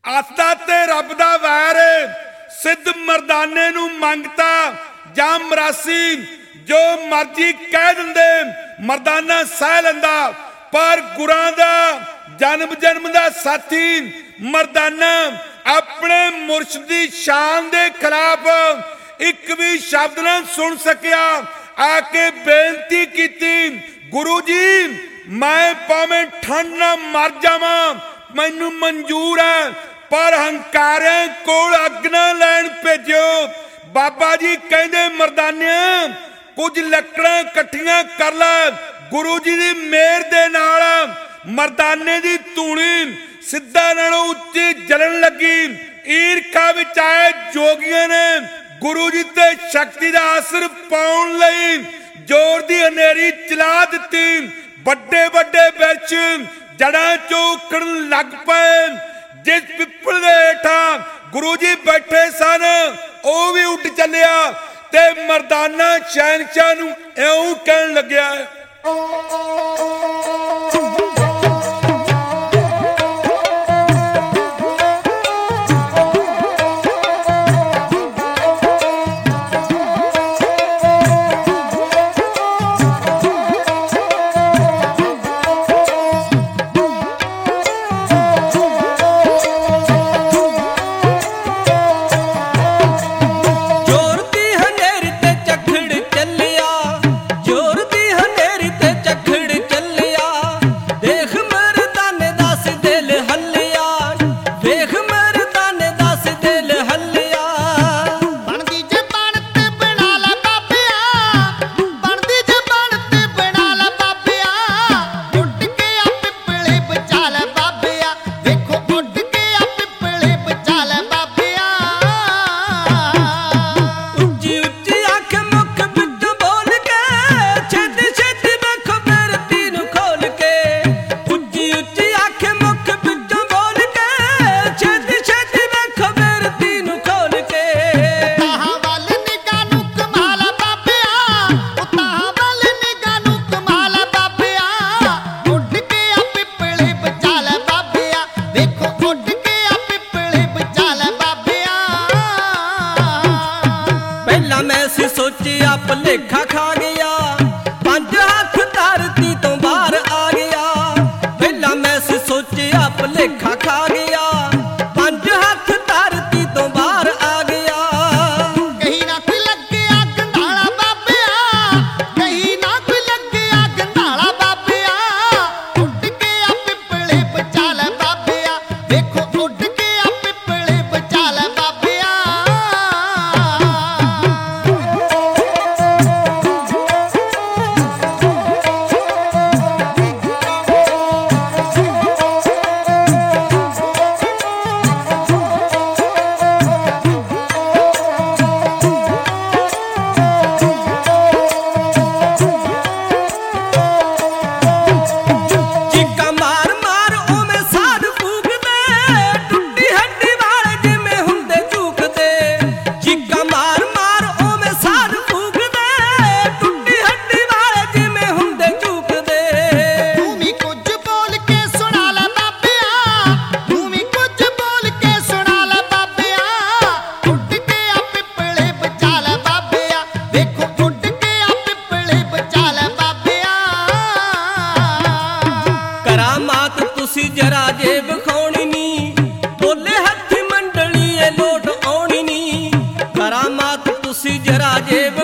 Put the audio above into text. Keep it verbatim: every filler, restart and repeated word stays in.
आस्था ते रब दा वैर सिद्ध मरदाने नूं मंगता जां मरासी जो मर्जी कह दिंदे मरदाना सह लैंदा, पर गुरां दा जन्म जन्म दा साथी मरदाना अपने मुर्शद दी शान दे खिलाफ एक भी शब्द ना सुन सकिया। आके बेनती की, गुरु जी मैं भावें ठंड ना मर जावां मैनू मंजूर है, पर हंकारे कोल अग ना लैन भेजो। बाबा जी कहंदे मरदानिया कुछ लकड़ां कट्ठियां कर लै, गुरु जी दी मेहर दे नाल मरदाने दी तूणी सिद्धा नालों उच्ची जलन लगी। ईरखा विच आए जोगियां ने गुरु जी ते शक्ति दा असर पाउण लई जोर दी हनेरी चला दित्ती। बड़े बड़े बिरछ जड़ां चों उखड़न लग पए। जिस पिपल दे हेठां गुरु जी बैठे सन ओह भी उठ चलिया ते मरदाना शहनशाह नूं इउं कहण लग्या, भुलेखा खा गया पंज हाथ धरती तो बाहर आ गया। पहला मैं सोचिया भुलेखा खा गया पंज हाथ धरती तो बाहर आ गया। कहीं ना कोई लग गया गंधाला बाबिया, कहीं ना कोई लग गया गंधाला बाबिया। उठ के आ पिपले बचा ले बाबिया, देखो उठ के आ पिपले बचा ले बाबिया। जरा जे विखाउणी नी बोले हथ मंडली लोट आउणी नी। करामात तुसी जरा जे